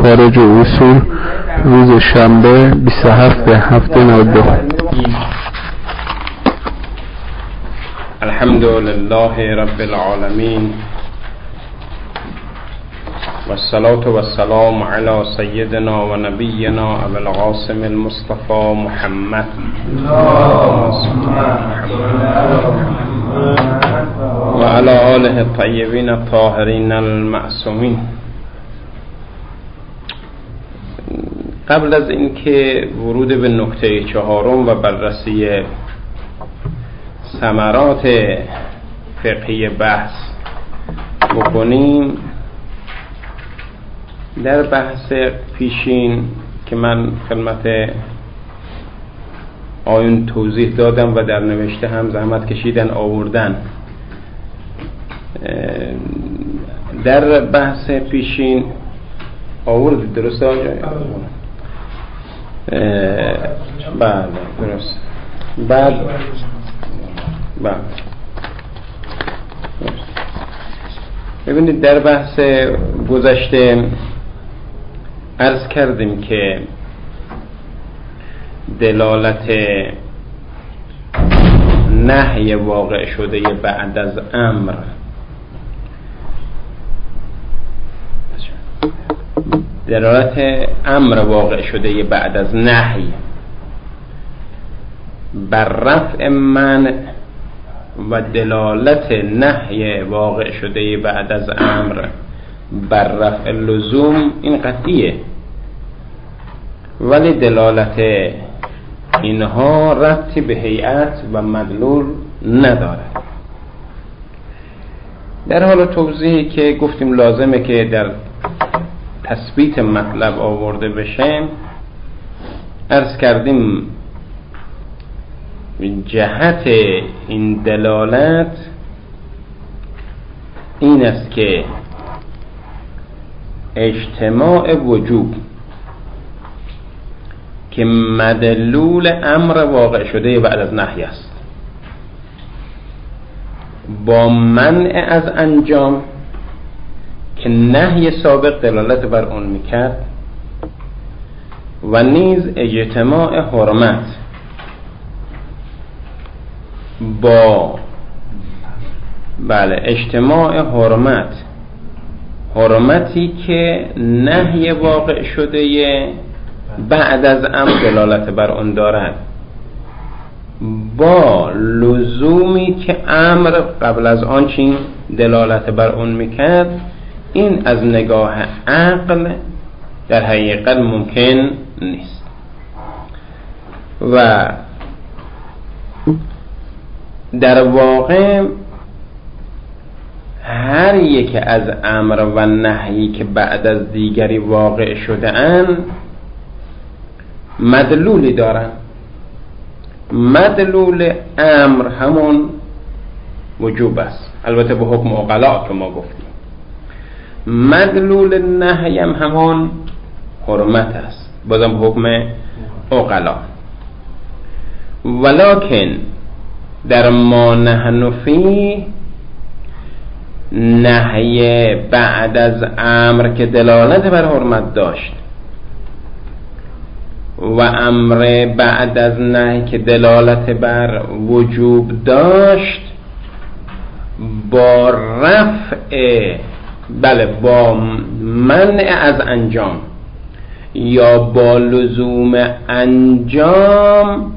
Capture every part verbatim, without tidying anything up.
مخارج و اصول روز شنبه بیست و هفت هفته نود و دو. الحمد لله رب العالمین والصلاة والسلام على سيدنا و نبینا ابو القاسم المصطفى محمد و علی آله الطیبین الطاهرین المعصومین. قبل از اینکه ورود به نکته چهارم و بررسی ثمرات فقهی بحث بکنیم، در بحث پیشین که من خدمت آیون توضیح دادم و در نوشته هم زحمت کشیدن آوردن، در بحث پیشین آورد درست آجا؟ بله درست. بعد بله ببینید در بحث گذشته عرض کردیم که دلالت نهی واقع شده بعد از امر دلالت امر واقع شده بعد از نهی بر رفع منع و دلالت نهی واقع شده بعد از امر بر رفع لزوم این قطعیه، ولی دلالت اینها ربطی به هیئت و مدلول ندارد. در حال توضیحی که گفتیم لازمه که در تثبیت مطلب آورده بشه، عرض کردیم جهت این دلالت این است که اجتماع وجوب که مدلول امر واقع شده بعد از نهی است با منع از انجام که نهی سابق دلالت بر اون میکرد، و نیز اجتماع حرمت با بله اجتماع حرمت حرمتی که نهی واقع شده بعد از امر دلالت بر اون دارد با لزومی که امر قبل از آن چین دلالت بر اون میکرد، این از نگاه عقل در حقیقت ممکن نیست. و در واقع هر یک از امر و نهی که بعد از دیگری واقع شده اند مدلولی دارن. مدلول امر همون وجوب است، البته به حکم عقلا که ما گفتیم. مدلول نهی هم همون حرمت است، بازم به حکم عقلا. ولکن در ما نحن فی نهی بعد از امر که دلالت بر حرمت داشت و امر بعد از نهی که دلالت بر وجوب داشت با رفع بله با منع از انجام یا با لزوم انجام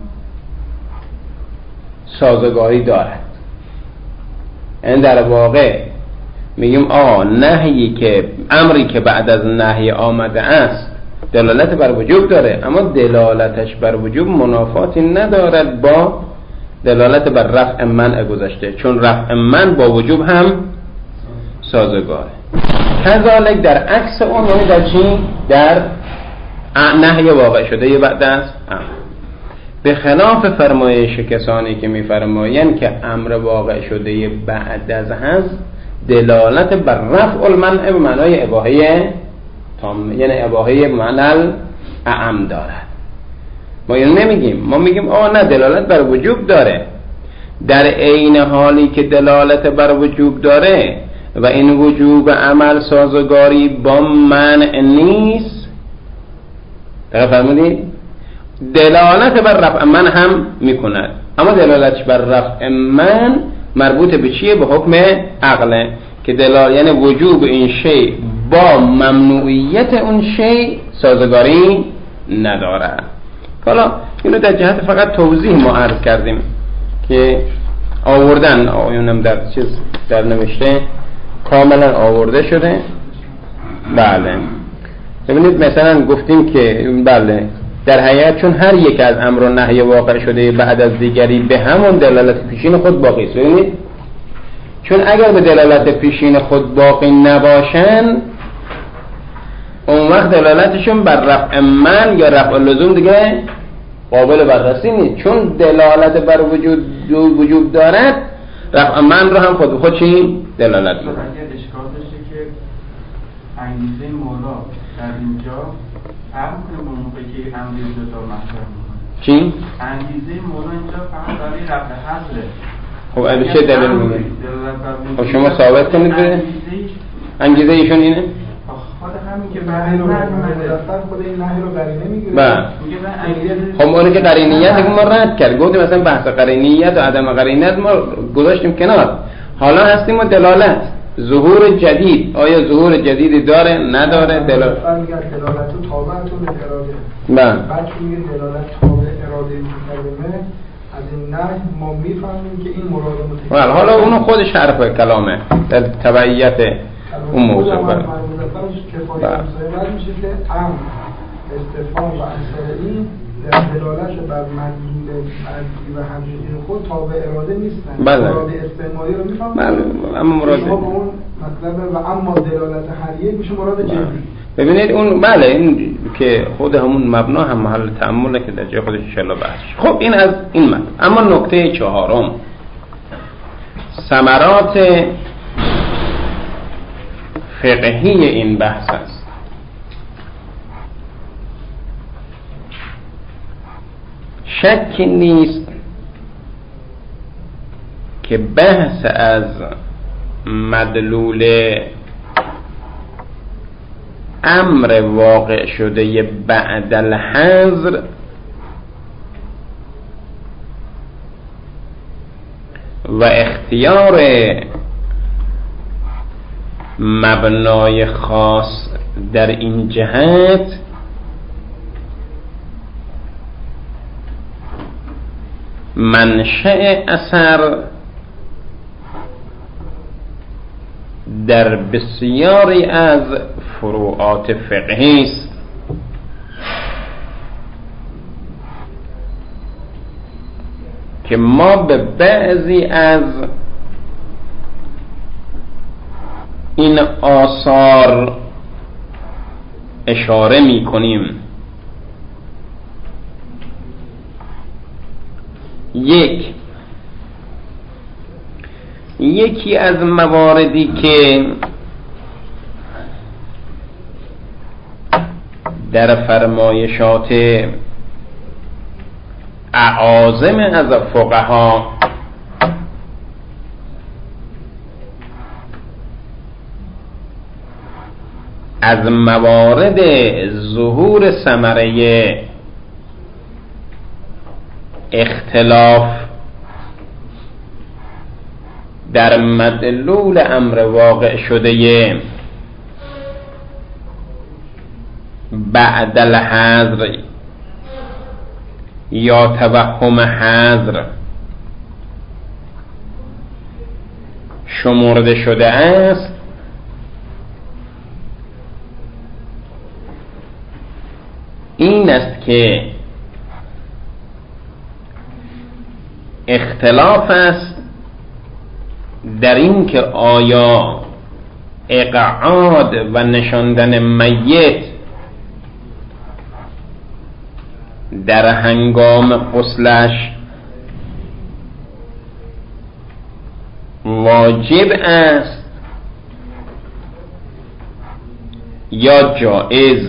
سازگاری دارد. این در واقع میگیم آه نهی که امری که بعد از نهی آمده است دلالت بر وجوب داره، اما دلالتش بر وجوب منافاتی ندارد با دلالت بر رفع منع گذشته، چون رفع منع با وجوب هم سازگاره. کذالک در عکس اون، یعنی در چی؟ در نهی واقع شده بعد از امر، به خلاف فرمایش کسانی که میفرمایند که امر واقع شده بعد از هست دلالت بر رفع المنع به معنای اباحه تام، یعنی اباحه معنی اعم دارد. ما اینو نمیگیم، ما میگیم آه نه دلالت بر وجوب داره، در عین حالی که دلالت بر وجوب داره و این وجوب عمل سازگاری با منع نیست. دقیق فرمودید؟ دلالت بر رفع من هم میکند، اما دلالتش بر رفع من مربوط به چیه؟ به حکم عقله که دلال یعنی وجوب این شی با ممنوعیت اون شی سازگاری نداره. حالا اینو در جهت فقط توضیح ما عرض کردیم که آوردن آیونم در چیز در نوشته کاملا آورده شده. بله ببینید مثلا گفتیم که بله در حقیقت چون هر یک از امر و نهی واقع شده بعد از دیگری به همون دلالت پیشین خود باقی است. ببینید چون اگر به دلالت پیشین خود باقی نباشن اون وقت دلالتشون بر رفع من یا رفع لزوم دیگه قابل بررسی نیست، چون دلالت بر وجود وجود دارد رفع من رو هم خود خود چی دلالت می‌کنه. اگر اشکال داشته که انگیزه مولا در اینجا فرق کنه با موقعی که امر جدا مطرح می‌کنه. چی؟ انگیزه مولا اینجا فقط برای رفع حاصله. خب از چه دلیل میگه؟ خب شما ثابت کنید بده. انگیزه ایشون اینه؟ خود همین که برای رو مدرسه خود این نهی رو قرینه میگیره. بله. خب اون که قرینیت ما رد کرد. گفتیم مثلا بحث قرینیت و عدم قرینیت ما گذاشتیم کنار. حالا هستیم ما دلالت. ظهور جدید. آیا ظهور جدیدی داره؟ نداره؟ دلالت. مثلا میگن دلالت و تابعتون به اراده. بله. بعد که میگن دلالت تابع اراده متکلمه از این نه ما میفهمیم که این مراد متکلم. بله حالا اونو خودش حرف کلامه در تبعیت اون موضوع. بله. کفایت میشه که امر استفهام و امثال در دلالت بر مدلول مرجی و همچنین خود تابع اراده نیستن. بله. مراد استعمالی رو میفهمیم. بله اما مراد شما به اون مطلب و اما دلالت هر یک میشه مراد جدی. ببینید اون بله این که خود همون مبنا هم محل تأمله که در جای خودش ان شاءالله بحث. خب این از این مطلب. اما نکته چهارم ثمرات فقهی این بحث است. شک نیست که بحث از مدلول امر واقع شده بعد الحظر و اختیار مبنای خاص در این جهت منشأ اثر در بسیاری از فروعات فقهی است. که ما به بعضی از این آثار اشاره می کنیم. یک یکی از مواردی که در فرمایشات اعاظم از فقها از موارد ظهور ثمره اختلاف در مدلول امر واقع شده بعد الحظر یا توهم حظر شمرده شده است. این است که اختلاف است در این که آیا اقعاد و نشاندن میت در هنگام غسلش واجب است یا جائز.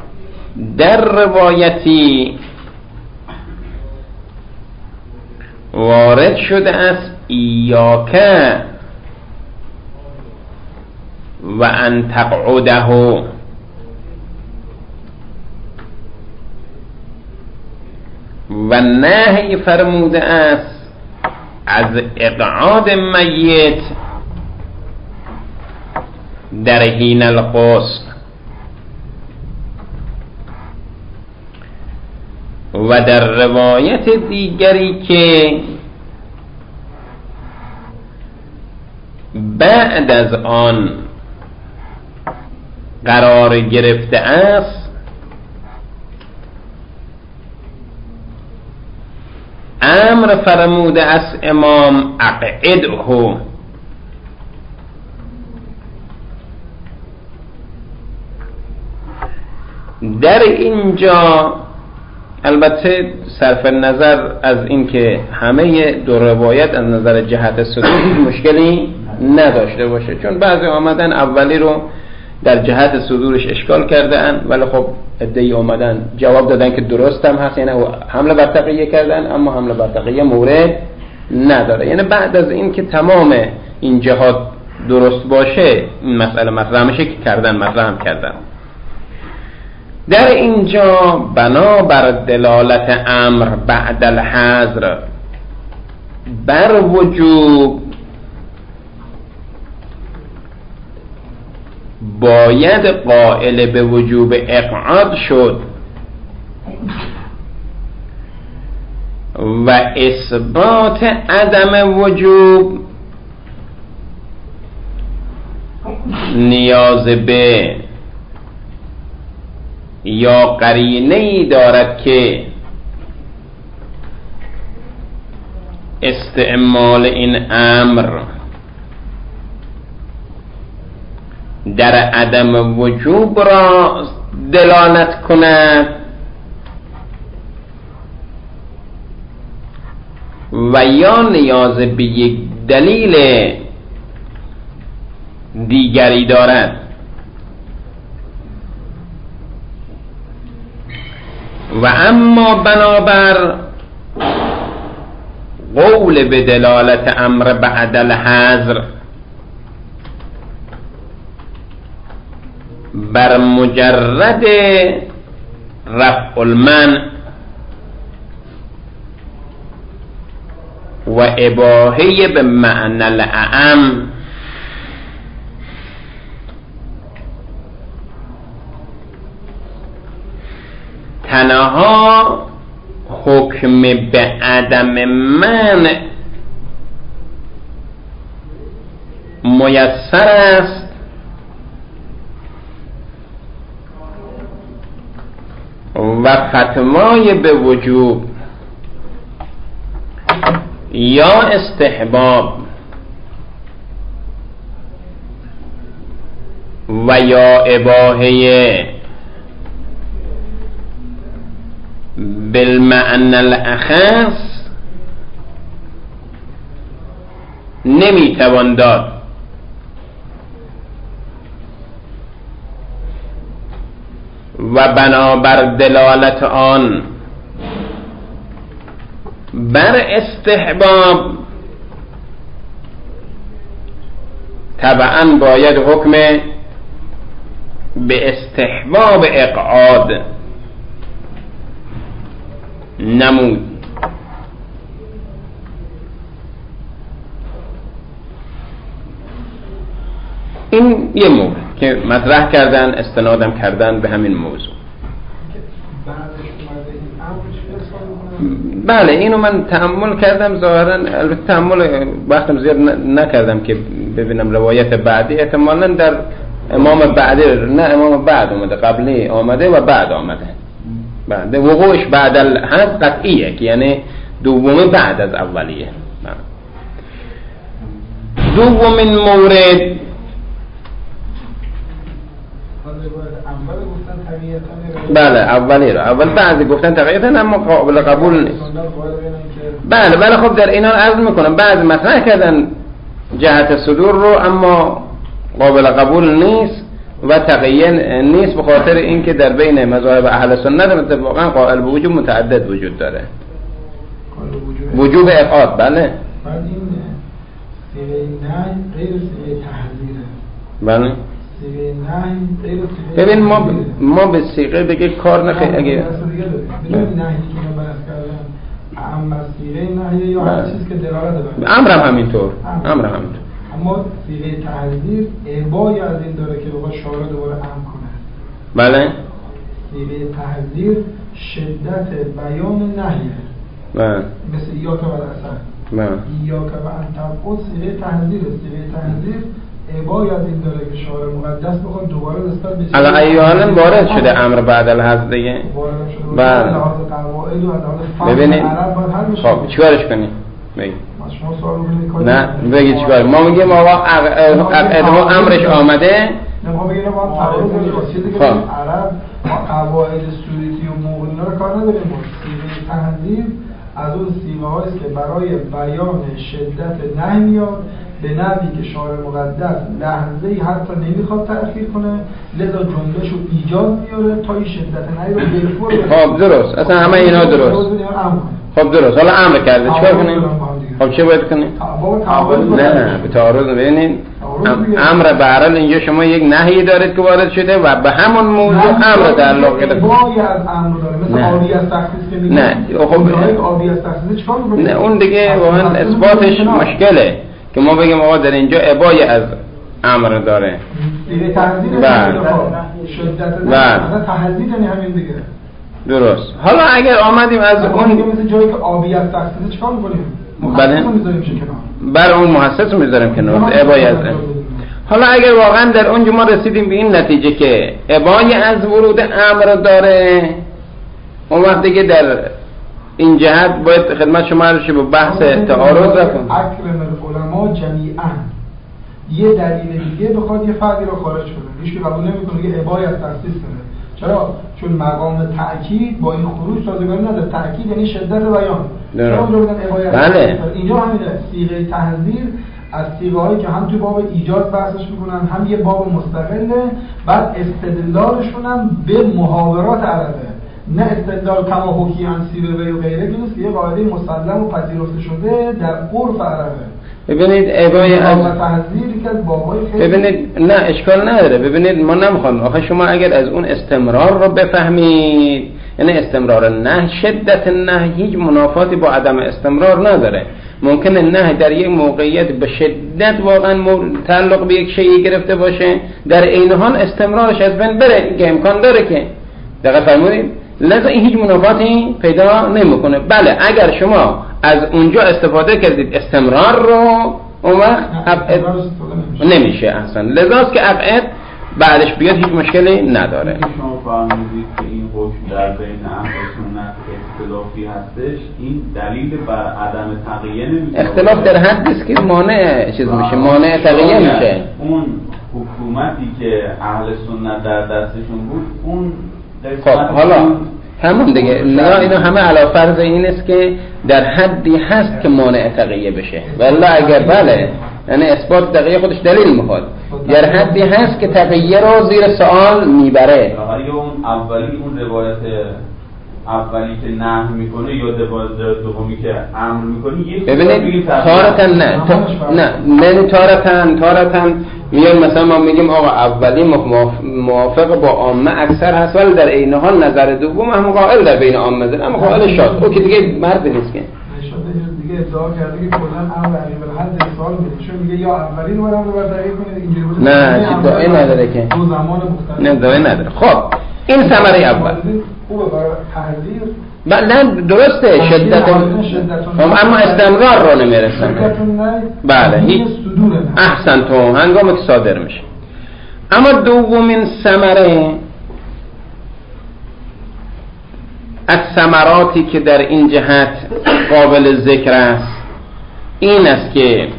در روایتی وارد شده است ایاکه و ان تقعده، و نهی فرموده است از اقعاد میت در حین الغسل. و در روایت دیگری که بعد از آن قرار گرفته است امر فرموده است امام اقعده، در اینجا البته صرف نظر از اینکه همه دو روایت از نظر جهت صدور مشکلی نداشته باشه، چون بعضی آمدن اولی رو در جهت صدورش اشکال کردن ولی خب ادعی آمدن جواب دادن که درست هم هست، یعنی حمله بر تقیه کردن اما حمله بر تقیه مورد نداره. یعنی بعد از این که تمام این جهات درست باشه این مسئله مطرح میشه که کردن مطرح هم کردن. در اینجا بنابر دلالت امر بعد الحظر بر وجوب باید قائل به وجوب اقعاد شد و اثبات عدم وجوب نیاز به یا قرینه‌ای دارد که استعمال این امر در عدم وجوب را دلالت کند و یا نیاز به یک دلیل دیگری دارد. و اما بنابر قول به دلالت امر بعد الحظر بر مجرد رفع المنع و اباحه به معنی الاعم تنها حکم به عدم منع میسر است و فتوای به وجوب یا استحباب و یا اباحه بالمعنى الاخص نمیتوان داد. و بنابر دلالت آن بر استحباب طبعا باید حکم به استحباب اقعاد نمود. این یه مورد که مطرح کردن استنادم کردن به همین موضوع. بله اینو من تأمل کردم ظاهرا، البته تأمل وقتم زیاد نکردم که ببینم روایت بعدی احتمالاً در امام بعدی نه امام بعد اومده، قبلی آمده و بعد آمده. بعد وقوعش بعد الحد قطعیه که یعنی دومی بعد از اولیه. دومین مورد بله اولی رو اول بعضی گفتن تقییتا اما قابل قبول نیست. بله بله خب در اینا عرض میکنم بعضی مطرح کردن جهت صدور رو اما قابل قبول نیست و تقیین نیست به خاطر اینکه در بین مذاهب اهل سنت اتفاقا قائل به وجوب متعدد وجود داره. وجوب ابعاد. بله بعد این سیغه نه غیر سیغه تحذیره. بله سیغه نه غیر سیغه ببین ما ما به سیغه بگه کار نخواهی. اگه ببین نهی که من بحث کردم اما سیغه نهی یا هر چیز که دلالت داره، امرم همینطور امرم همینطور. اما سیغه تحذیر ابایی از این داره که بابا شارع دوباره امر کنه. بله سیغه تحذیر شدت بیان نهیه. بله مثل ایاک و العصر. بله ایاک و انتفعود سیغه تحذیر. سیغه تحذیر ابایی از این داره که شارع مقدس بخواد دوباره نسبت به الان ایالم وارد شده امر بعد الحذف دیگه. بله ببینید خب چیکارش کنی؟ بگید نه بگید چیکار. ما میگیم آقا عقد امرش آمده. نه ما بگیم ما تعارض چیزی که عرب قواعد سوریتی و موقعینا رو کار نداریم. سیغه تحذیر از اون سیغه هاییست که برای بیان شدت نهی میاد به نحوی که شارع مقدس لحظه‌ای حتی نمیخواد تأخیر کنه، لذا جمله‌شو ایجاز میاره تا این شدت نهی رو بالفور. خب درست، اصلا همه اینا درست. خب درست، حالا امر کرده چیکار کنیم؟ خب چه باید کنیم؟ نه به تعارض. ببینید امر به هر حال اینجا شما یک نهی دارید که وارد شده و به همون موضوع امر تعلق گرفته. وای از امر داره، مثل آبی از تخصیص که میگه. نه خب آبی از تخصیص چیکار می‌کنه؟ نه اون دیگه واقعا اثباتش مشکله که ما بگیم آقا در اینجا ابای از امر داره. دیگه تحذیر شدت نه تحذیر یعنی همین دیگه. درست. حالا اگر آمدیم از اون مثل جایی که آبی از تخصیص چیکار می‌کنیم؟ بله بر اون محسس رو میذاریم کنار ابای از. حالا اگر واقعا در اونجا ما رسیدیم به این نتیجه که ابای از ورود امر داره، اون وقت دیگه در این جهت باید خدمت شما عرض شه با بحث تعارض رفتم. اکرم العلماء جمیعا یه دلیل دیگه بخواد یه فردی رو خارج کنه، هیچ کی قبول نمیکنه که ابای از تخصیص داره. چرا؟ چون مقام تأکید با این خروج سازگاری نداره. تأکید یعنی شدت بیان. چرا اونجا بگن ابای از بله. اینجا همینه. صیغه تحذیر از صیغه‌هایی که هم تو باب ایجاز بحثش میکنن هم یه باب مستقله، بعد استدلالشون هم به محاورات عربه، نه استدلال کما حکی عن سیبوی و غیره که نیست، یه قاعده مسلم و پذیرفته شده در عرف عربه. ببینید ابای از تحذیر که از بابای خیلی ببینید نه اشکال نداره. ببینید ما نمیخوام آخه شما اگر از اون استمرار رو بفهمید، یعنی استمرار نه شدت نه هیچ منافاتی با عدم استمرار نداره. ممکنه نه در یک موقعیت به شدت واقعا تعلق به یک شیء گرفته باشه، در عین حال استمرارش از بین بره که امکان داره که دقیق فرمودید. لذا این هیچ منافاتی پیدا نمیکنه. بله اگر شما از اونجا استفاده کردید استمرار رو، اون وقت ابعاد نمیشه اصلا. لذاست که ابعاد بعدش بیاد هیچ مشکلی نداره. شما فرمودید که این حکم در بین امر و سنت اختلافی هستش، این دلیل بر عدم تقیه نمیشه. اختلاف در حدی است که مانع چیز میشه، مانع تقیه میشه. اون حکومتی که اهل سنت در دستشون بود، اون خب حالا همون دیگه نه اینا همه علی فرض این است که در حدی هست که مانع تقیه بشه. والله اگر بله یعنی اثبات تقیه خودش دلیل میخواد، در حدی هست که تقیه رو زیر سوال میبره. آیا اون اولی اون روایت اولی که نهی میکنه یا روایت دومی که امر میکنه یک ببینید تارتن نه نه نه تارتن تارتن میگیم مثلا ما میگیم آقا اولی موافق با عامه اکثر هست، ولی در عین حال نظر دوم هم قائل در بین عامه داره، اما قائل شاد او که دیگه مرد نیست که دیگه ادعا کرده که کلا امر علی بالحد سوال میشه، میگه یا اولی رو برام رو تغییر کنید اینجوری بود. نه ادعایی نداره که دو زمان مختلف نه ادعایی نداره. خب این ثمره اول خوبه برای تحذیر. بله درسته شدت اما استمرار رو نمیرسن. بله هیچ احسن تو هنگامی که صادر میشه. اما دومین ثمره از ثمراتی که در این جهت قابل ذکر است این است که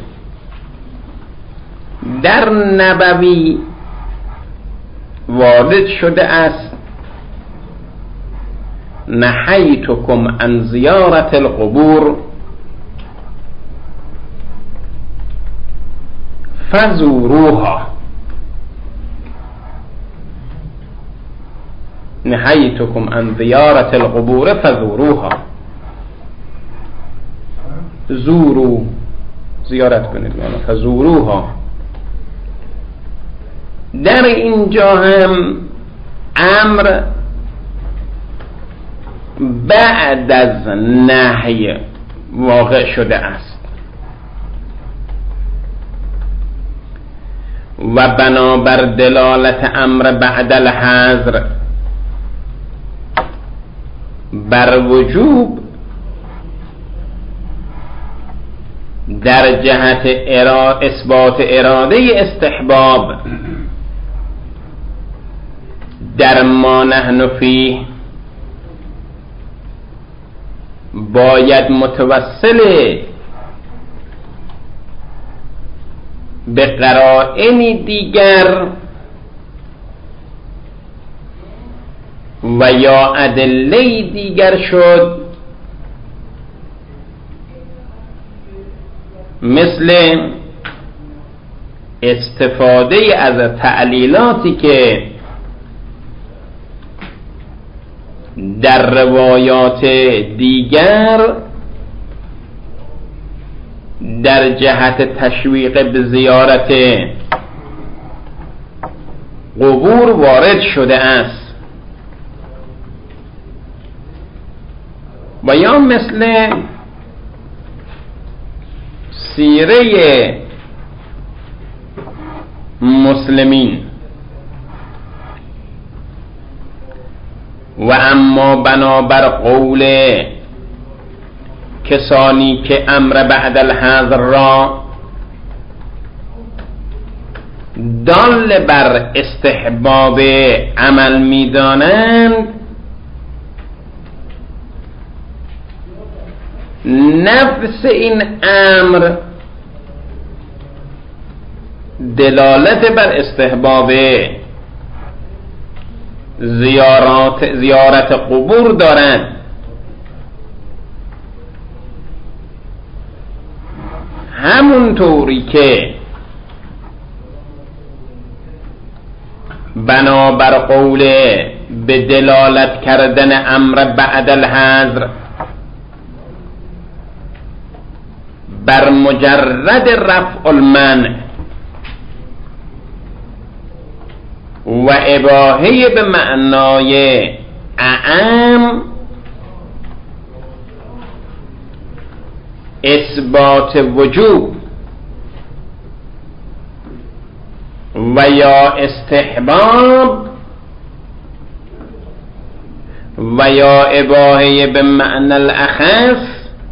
در نبوی وارد شده است نهیتکم عن زیارت القبور فزوروها. نهیتکم عن زیارت القبور فزوروها. زورو زیارت کنید، فزوروها. در اینجا هم امر بعد از نهی واقع شده است و بنابر دلالت امر بعد الحظر بر وجوب در جهت ارا... اثبات اراده استحباب در ما نحن فیه باید متوسل به قرائن دیگر و یا ادله دیگر شد، مثل استفاده از تعلیلاتی که در روایات دیگر در جهت تشویق به زیارت قبور وارد شده است، و یا مثل سیره مسلمین. و اما بنابر قول کسانی که امر بعد الحظر را دال بر استحباب عمل می‌دانند، نفس این امر دلالت بر استحباب زیارت زیارت قبور دارد، همونطوری که بنابر قول به دلالت کردن امر بعد الحظر بر مجرد رفع المنع و اباحه به معنای اعم اثبات وجوب و یا استحباب و یا اباحه به معنی الاخص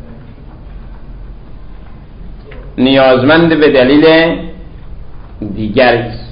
نیازمند به دلیل دیگری است.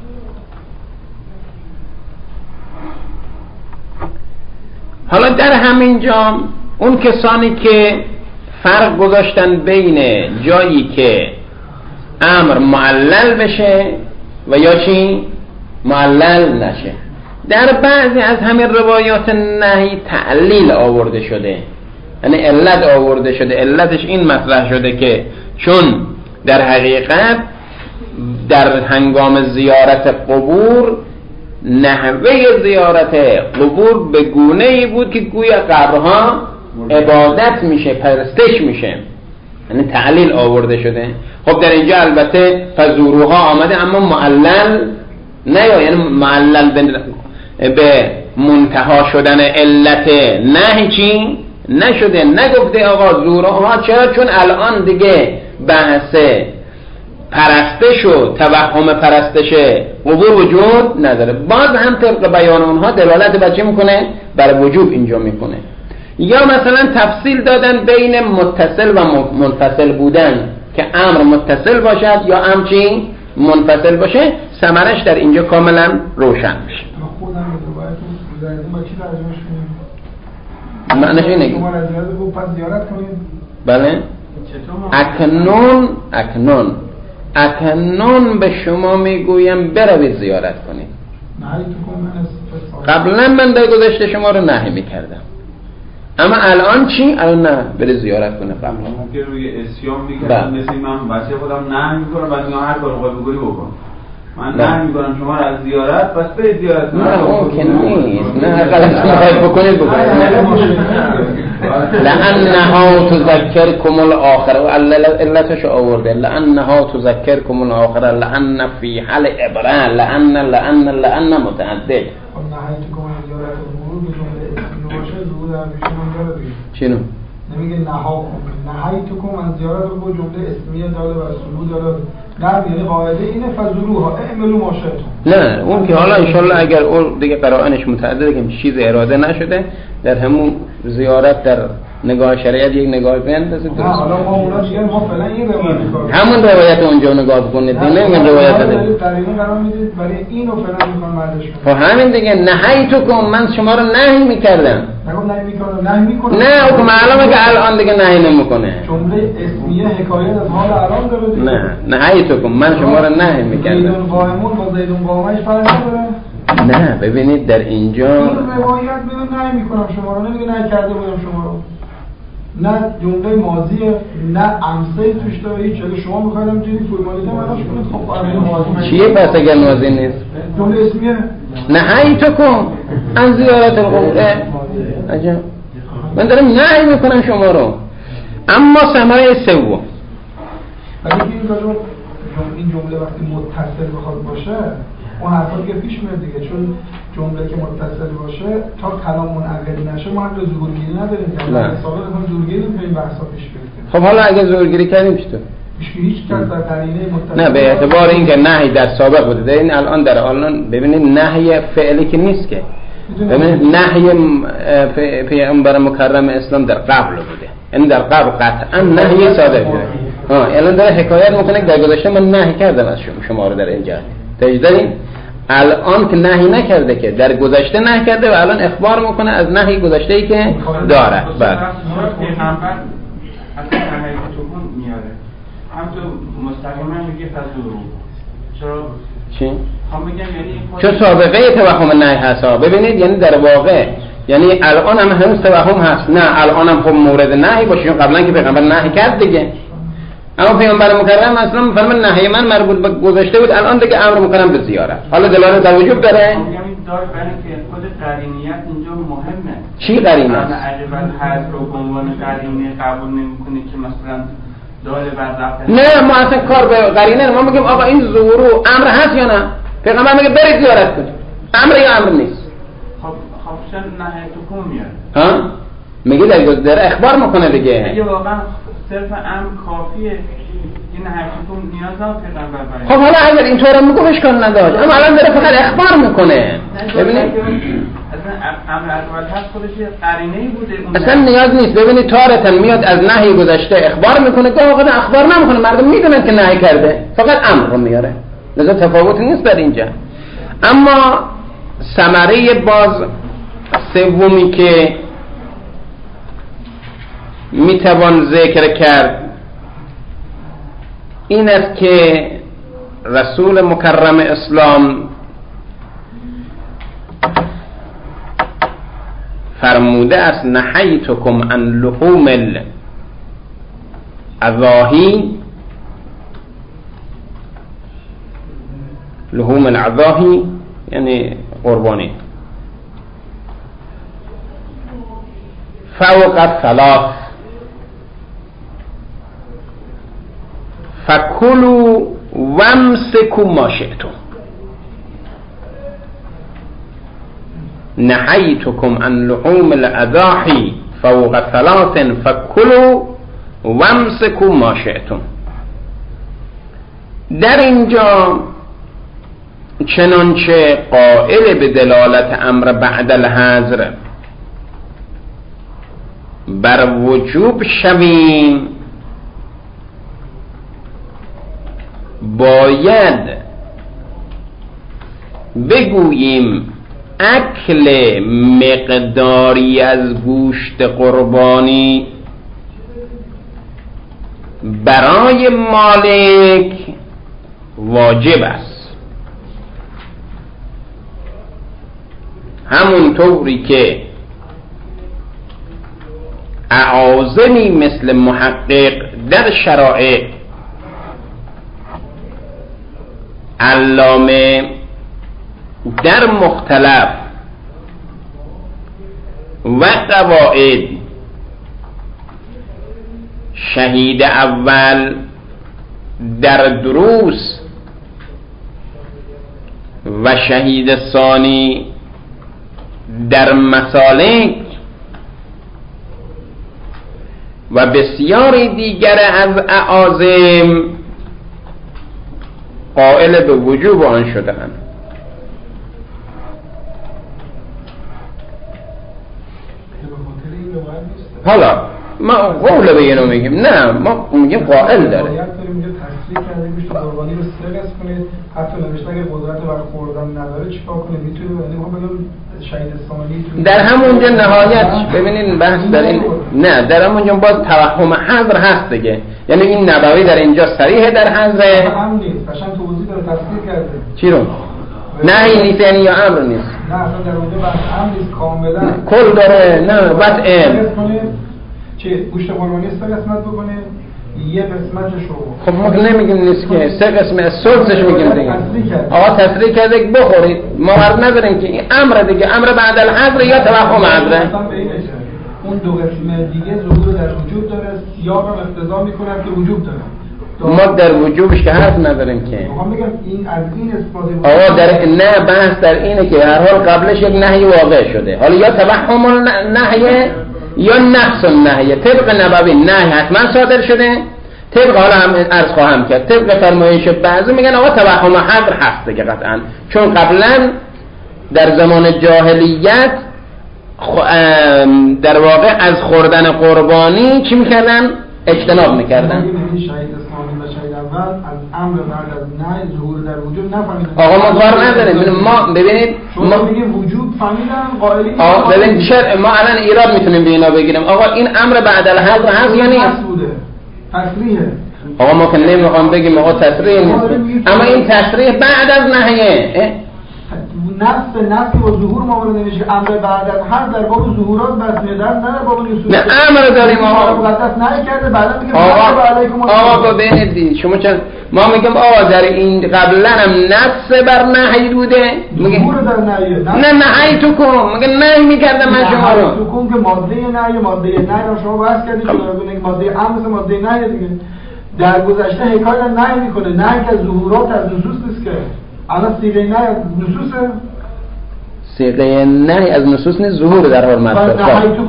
حالا در همین جا اون کسانی که فرق گذاشتن بین جایی که امر معلل بشه و یا چی معلل نشه، در بعضی از همین روایات نهی تعلیل آورده شده، یعنی علت آورده شده. علتش این مطرح شده که چون در حقیقت در هنگام زیارت قبور نحوه زیارت قبور به گونه‌ای بود که گویا قبرها عبادت میشه، پرستش میشه، یعنی تعلیل آورده شده. خب در اینجا البته فزوروها آمده اما معلل نه، یعنی معلل به منتها شدن علت نهی چی نشده، نگفته آقا زوروها. چرا؟ چون الان دیگه بحث پرستش و توهم پرستش قبور وجود نداره. باز هم طبق بیان اونها دلالت بر چی میکنه؟ بر وجوب اینجا میکنه. یا مثلا تفصیل دادن بین متصل و منفصل بودن که امر متصل باشد یا امر چی منفصل باشه، ثمرش در اینجا کاملا روشن میشه. خودم به روایتون زیارت با چی ترجمهش کنیم؟ معنیش اینه شما از زیارت رو پس زیارت کنید. بله. اکنون اکنون اکنون به شما میگویم بروید زیارت کنید. قبلا من در گذشته شما رو نهی میکردم، اما الان چی؟ الان نه، بره زیارت کنه. قبلا ممکنه روی اسیان میکردم، مثل من بچه خودم نه میکنم، بعد میگم هر کار بخوای بکنی بکن. من من نه میکنم شما را از زیارت بس برید زیارت. نه اون که نیست، نه غلط میخواید بکنید بکنید. لأنها تذکرکم الآخرة و علتش آورده لأنها تذکرکم الآخرة لأن فی حل عبرة لأن لأن لأن متعدد. چینو؟ نمیگه نها کن، نهایتکم از زیارت رو با جمله اسمیه داره و سلو داره. نه یعنی قاعده اینه فزلوها اعملوا ما شئتم. نه اون که حالا انشالله اگر اون دیگه قرائنش متعدده که چیز اراده نشده در همون زیارت در نگاه شریعت یک نگاه بیندازید درست. حالا ما اونا دیگه ما فعلا این روایت می‌کنیم. همون روایت اونجا نگاه بکنید دیگه نمیگن روایت ده. در این قرار میدید برای اینو فعلا می‌خوام مردش کنم. خب همین دیگه نهیتکم من شما رو نهی می‌کردم. نگم نهی می‌کنه، نهی می‌کنه. نه اون معلومه که الان دیگه نهی نمی‌کنه. جمله اسمیه حکایت از حال الان داره دیگه. نه نهیتکم من شما رو نهی می‌کردم. زیدون قائمون با زیدون قائمش فرق نداره. نه ببینید در اینجا این روایت ببین نهی می‌کنم شما رو نمیگه نهی کرده بودم شما رو. نه جمله ماضیه نه امثله توش داره هیچ چیزی شما می‌خواید همینجوری فرمالیته معناش کنید. خب امر ماضی چیه پس اگر ماضی نیست جمله اسمیه نهیتکم عن زیارت القبور. عجب من دارم نهی میکنم شما رو. اما ثمره سوم اگه این راجع این جمله وقتی متصل بخواد باشه اون حرفا دیگه پیش میاد دیگه، چون جمله که متصل باشه تا کلام منعقد نشه ما حق زورگیری نداریم که ما حساب کنیم زورگیری نمی‌کنیم بحثا پیش بریم. خب حالا اگه زورگیری کردیم چطور؟ هیچ کس در قرینه متصل نه به اعتبار اینکه نهی در سابق بوده در این الان در الان ببینید نهی فعلی که نیست که ببینید نهی پیامبر مکرم اسلام در قبل بوده، یعنی در قبل قطعا نهی صادر شده. ها الان داره حکایت میکنه در گذشته من نهی کردم از شما شما رو در اینجا تجدید الان که نهی نکرده که در گذشته نهی کرده و الان اخبار میکنه از نهی گذشته‌ای که داره. بعد اصلا نهی توکن میاره هم تو مستقیما میگه فزورو چرا چی؟ هم میگم یعنی چون سابقه توهم نهی هست ها ببینید یعنی در واقع یعنی الان هم هنوز توهم هست. نه الان هم خب مورد نهی باشه چون قبلا که پیغمبر نهی کرد دیگه، اما پیامبر مکرم اصلا میفرمه نهی من مربوط به گذشته بود الان دیگه امر میکنم به زیارت. حالا دلالت در وجوب داره؟ میگم این دار برای که خود قرینیت اینجا مهمه. چی قرینه؟ اگه بعد هست رو به عنوان قرینه قبول نمی‌کنی که مثلا دال بر رفت. نه ما اصلا کار به قرینه ما میگیم آقا این ظهور امر هست یا نه؟ پیغمبر میگه برید زیارت کنید. امر یا امر نیست؟ خب خب چون نهی توکن میاد. ها؟ میگه در در اخبار میکنه دیگه. اگه واقعا صرف امر کافیه این حرفتون نیاز نداره پیغمبر برای. خب حالا اگر اینطور میگه اشکال نداره اما الان داره فقط اخبار میکنه. ببینید اصلا امر اول هست خودش قرینه‌ای بوده اصلا نیاز نیست. ببینید تارتن میاد از نهی گذشته اخبار میکنه که آقا اخبار نمیکنه مردم میدونن که نهی کرده فقط امر رو میاره. لذا تفاوتی نیست در اینجا. اما ثمره باز سومی که میتوان ذکر کرد این است که رسول مکرم اسلام فرموده است نهیتکم عن لحوم الاضاحی لحوم الاضاحی یعنی قربانی فوق الثلاث فکلوا وامسکوا ما شئتم. نهیتکم عن لحوم الاضاحی فوق ثلاث فکلوا وامسکوا ما شئتم. در اینجا چنانچه قائل به دلالت امر بعد الحظر بر وجوب شویم باید بگوییم اکل مقداری از گوشت قربانی برای مالک واجب است، همون طوری که اعاظمی مثل محقق در شرائع علامه در مختلف و قواعد شهید اول در دروس و شهید ثانی در مسالک و بسیاری دیگر از اعاظم قائل به وجوب آن شدند. حالا ما قول به اینو میگیم، نه ما میگیم قائل داره. قربانی رو سه قسم کنید، حتی نوشته اگر قدرت بر خوردن نداره چیکار کنه؟ میتونه یعنی ما بگم شهید ثانی در همونجا نهایت ببینید بحث در این نه در همونجا باز توهم حظر هست دیگه، یعنی این نبوی در اینجا صریح در حظر هم نیست، قشنگ توضیح داره تصدیق کرده. چی رو؟ نه نیست یعنی یا امر نیست. نه اصلا در اونجا بحث امر نیست، کاملا کل داره. نه بحث امر چه گوشت قربانی سه قسمت بکنه، یه قسمتش رو خب ما نمیگیم نیست که سه قسمت از سلسش میگیم دیگه. آقا تصریح کرده که بخورید، ما مرد نداریم که این امر دیگه، امر بعد الحظر یا توهم حظره. اون دو قسم دیگه ظهور در وجود داره، سیاق هم اقتضا میکنه که وجود داره. ما در وجوبش که حرف نداریم که. میخوام بگم این از این اثبات آقا در نه بحث در اینه که هر حال قبلش یک نهی واقع شده، حالا یا توهم النهی یا نقص النهی. طبق نبوی نهی حتما صادر شده، طبق حالا هم عرض خواهم کرد طبق فرمایش بعضی میگن آقا توهم حظر هست دیگه قطعا، چون قبلا در زمان جاهلیت در واقع از خوردن قربانی چی میکردن؟ اجتناب میکردن. شهید ثانی و شهید اول از امر بعد از نهی ظهور در وجود نفهمیدن. آقا ما کار نداریم، ما ببینید ما میگیم وجود فهمیدن قائلین. آقا ببین چرا ما الان ایراد میتونیم به اینا بگیریم آقا این امر بعد الحظر هست یا نیست؟ تصریحه. آقا ما که نمیخوام بگیم آقا تصریح نیست، اما این تصریح بعد از نهیه. نفس نفس و ظهور ما رو نمیشه، امر بعد از هر در باب ظهورات بس میدن نه در باب نصوص. نه امر داریم آقا مقدس نهی کرده، بعدا میگه آقا آقا ببینید شما چون ما میگم آقا در این قبلا هم نفس بر نهی بوده، میگه ظهور در نهیه. نه نهی تو کن، میگه نهی میکردم من شما رو. تو کن که ماده نهی ماده نهی رو شما بحث کردید که میگه ماده امر ماده نهی دیگه. در گذشته حکایت نهی میکنه، نهی که ظهورات از نصوص نیست که. الان صیغه نهی از نصوصه. صیغه نهی از نصوص نیست، ظهور در حرمت داره.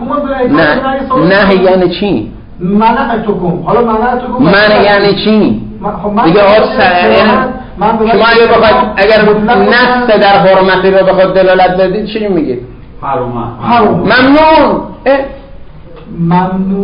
نه نهی یعنی چی؟ منع تکم. حالا منع تکم منع یعنی چی؟ دیگه آقا شما اگر بخواید اگر نص در حرمتی رو بخواید دلالت بدید چی میگید؟ حرمت. ممنون. ممنوع.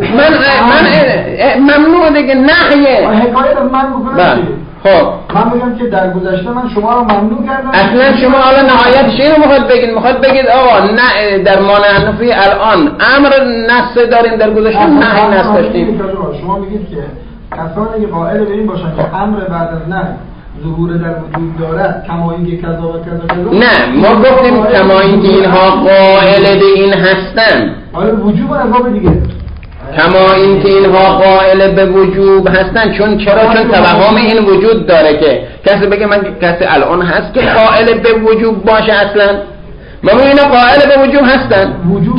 من ممنوع دیگه نهیه. حکایت از من بکنم. خب من بگم که در گذشته من شما رو ممنوع کردم. اصلا شما حالا نهایتش اینو میخواد بگید، میخواد بگید آقا نه در مانعنفی الان امر نص داریم، در گذشته نهی نص داشتیم. شما میگید که کسانی که قائل به این باشن که امر بعد از نهی ظهور در وجود دارد کما اینکه کذا و کذا کذا. نه ما گفتیم کما اینکه اینها قائل به این هستن. حالا وجوب از باب دیگه. کما اینکه اینها قائل به وجوب هستن. چون چرا؟ چون توهم این وجود داره که کسی بگه من کسی الان هست که قائل به وجوب باشه اصلا. ما اینا قائل به وجوب هستن. وجوب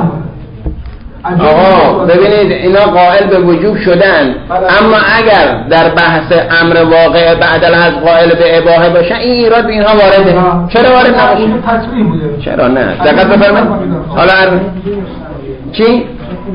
آقا ببینید اینا قائل به وجوب شدن، اما اگر در بحث امر واقع بعد از قائل به اباحه باشن این ایراد به اینها وارده. چرا وارد نباشه؟ چرا نه؟ دقت بفرمایید. حالا چی؟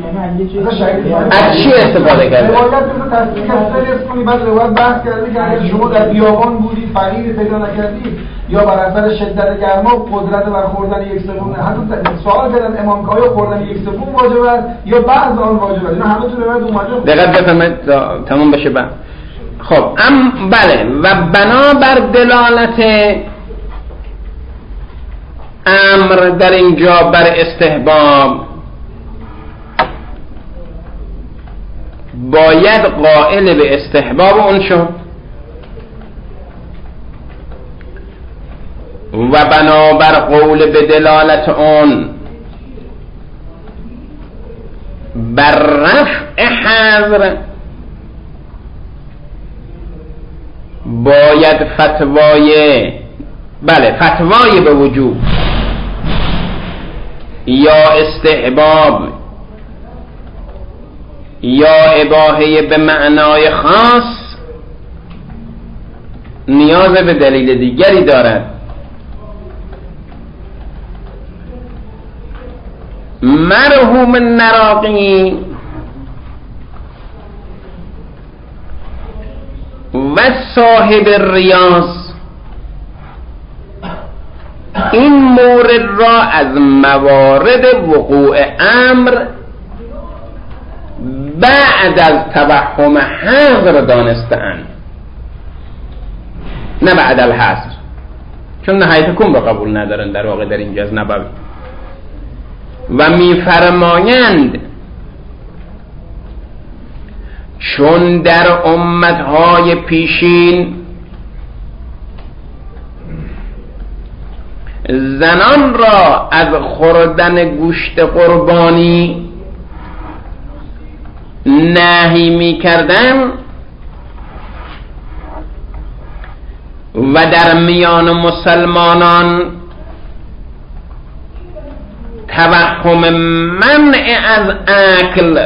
از چی استفاده کرده؟ روایت رو تصدیق کرده کنی، بعد روایت بحث کرده که اگر شما در بیابان بودید فقیر پیدا نکردید یا بر اثر شدت گرما قدرت بر خوردن یک سوم، حتی سوال کردن امام که آیا خوردن یک سوم واجب است یا بعض آن واجب است. اینا همه تو روایت اومده. دقت بفرمایید تمام بشه. بعد خب ام بله و بنابر دلالت امر در اینجا بر استحباب باید قائل به استحباب اون شد و بنابر قول به دلالت اون بر رفع حظر باید فتوای بله فتوای به وجوب یا استحباب یا اباحه به معنای خاص نیاز به دلیل دیگری دارد. مرحوم نراقی و صاحب ریاض این مورد را از موارد وقوع امر بعد از توهم حظر دانسته‌اند، نه بعد الحظر، چون نهایت کن را قبول ندارن در واقع در اینجا از نبوی. و میفرمایند چون در امتهای پیشین زنان را از خوردن گوشت قربانی نهی می کردن و در میان مسلمانان توهم منع از اکل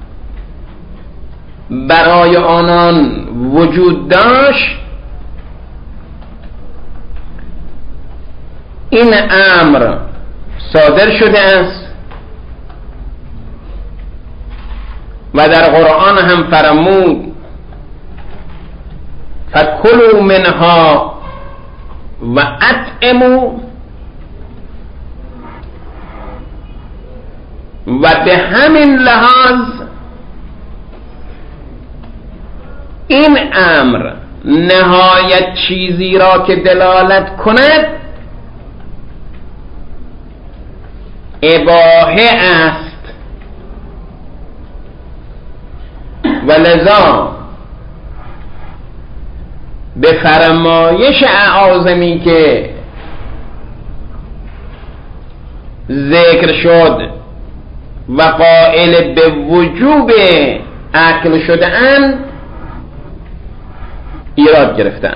برای آنان وجود داشت، این امر صادر شده است و در قرآن هم فرمود فکلوا منها و اطعموا، و به همین لحاظ این امر نهایت چیزی را که دلالت کند اباحه است و لذا به فرمایش اعاظمی که ذکر شد و قائل به وجوب اکل شده اند ایراد گرفتن.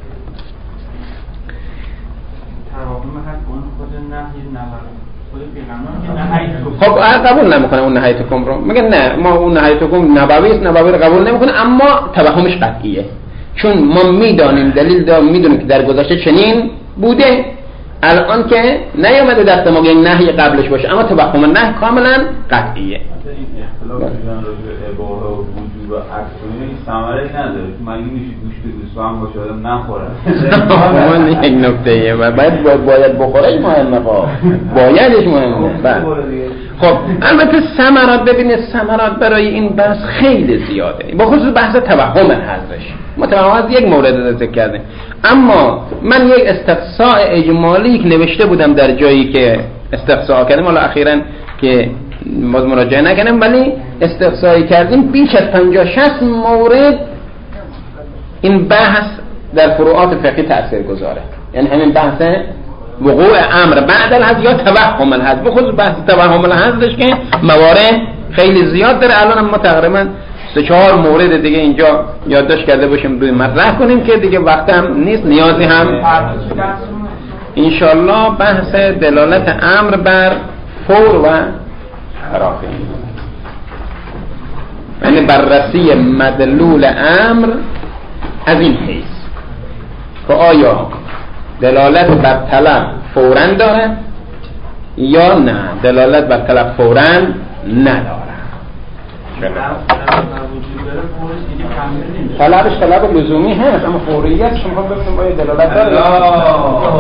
خب قبول نمیکنه اون نهایت کم رو، میگن نه ما اون نهایت کم نبوی است، نبوی رو قبول نمیکنه، اما توهمش قطعیه، چون ما میدانیم دلیل داریم، میدونیم که در گذشته چنین بوده، الان که نیامده دست ما که نهی قبلش باشه، اما توهم نهی کاملا قطعیه. اختلاف میدن راجع اباحه و وجوب و عکسونه این ثمره نداره، مگه میشه گوشت گوسفند باشه آدم نخوره؟ اون یک نکته‌ایه و باید باید بخورهش مهمه، بایدش مهمه. خب البته ثمرات، ببینید ثمرات برای این بحث خیلی زیاده، با خصوص بحث توهم حذفش ما توهم یک مورد ذکر کردیم، اما من یک استقصاء اجمالی که نوشته بودم در جایی که استقصاء کردیم، حالا اخیراً که باز مراجعه نکنم، ولی استقصایی کردیم بیش از پنجاه شصت مورد این بحث در فروعات فقهی تأثیر گذاره، یعنی همین بحث وقوع امر بعد الحذف یا توهم الحذف، بخصوص بحث توهم الحذفش که موارد خیلی زیاد داره. الان ما تقریبا سه چهار مورد دیگه اینجا یادداشت کرده باشیم روی مطرح کنیم که دیگه وقت هم نیست، نیازی هم انشالله بحث دلالت امر بر فور و حراقی، یعنی بررسی مدلول امر از این حیث که آیا دلالت بر طلب فوراً داره یا نه دلالت بر طلب فوراً نداره. طلبش طلب لزومی هست اما فوریت شما بفرمایید آیا دلالت داره؟